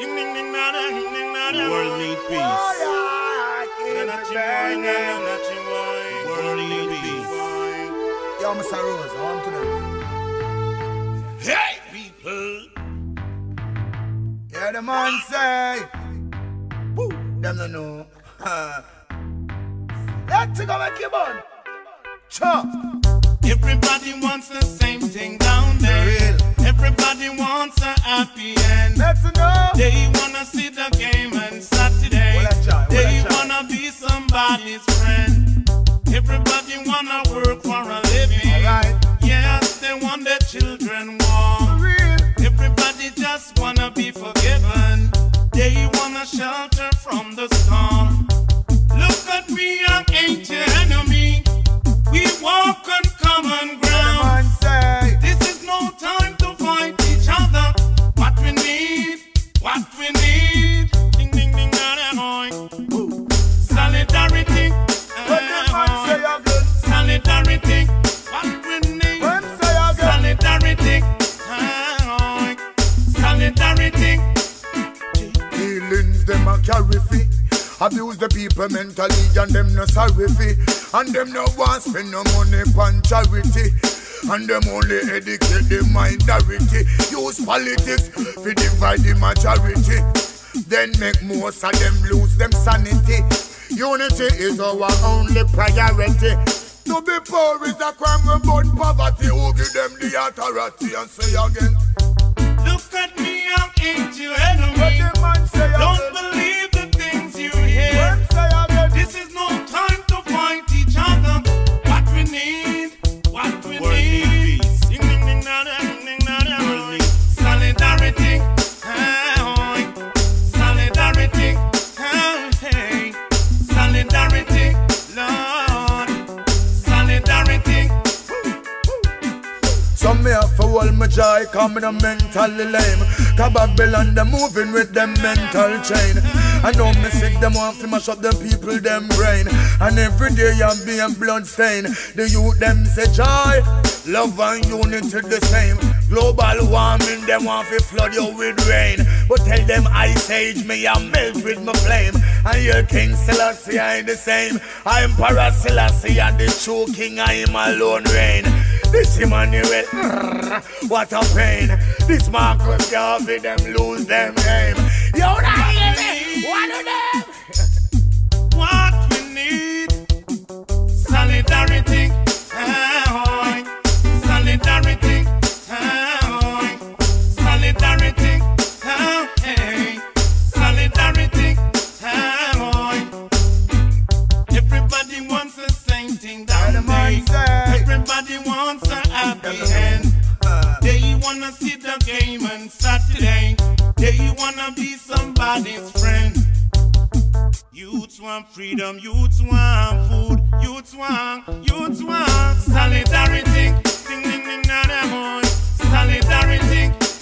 World need peace. World need peace. Yo, Mr. Rose, I want to know. Hey, people. Yeah, the man say. Woo, them no know. Let's go make you burn. Chop. Everybody wants the same thing down there. Real. Everybody wants a happy end. Let's know. They wanna see the game on Saturday. They wanna be somebody's friend. Everybody wanna work for a living. Alright. Yes, they want their children warm. Real. Everybody just wanna be forgiven. They wanna shelter from the storm. Look at me, I ain't your enemy. We walk on common ground. Man say. This is no time to fight each other. What we need, ding ding ding da da hoy. Solidarity, What the man say again? solidarity. What we need, When say again? solidarity, hoy. Solidarity. Feelings them a carry fee. Abuse the people mentally and them no sorry fee. And them no want spend no money on charity. And them only educate the minority. Use politics to divide the majority. Then make most of them lose them sanity. Unity is our only priority. To be poor is a crime about poverty. Who give them the authority and say again? Look at me, I ain't your What enemy. the man say Don't again? believe the things you hear. When say again? This is no time to fight each other. What we need, World need peace. ding ding ding da da ding ding da da hoy. Solidarity, hoy. Solidarity, hey. Solidarity, Lord. Solidarity. Some me have to hold my joy, come in a mentally lame. Cause Babylon, they moving with them mental chain. I know me sick, them want to mash up them people, them brain. And every day I'm being blood stain. The youth, them say joy, love and unity the same. Global warming, them want to flood you with rain. But tell them Ice Age, me I melt with my flame. And your King Selassie, I ain't the same. I'm Emperor Selassie, and the true king, I am alone reign. This Emmanuel, what a pain. This Marcus Garvey, them lose them name. Yo, now hear me? One of them. What we need, solidarity, hoy. Solidarity, hoy. Solidarity, hey. Solidarity, hoy. Everybody wants the same thing down there. Everybody wants a happy end. They wanna see the game on Saturday. They wanna be somebody's friend. Youths want freedom, youths want food, youths want solidarity. Ding ding ding da da boy. Solidarity,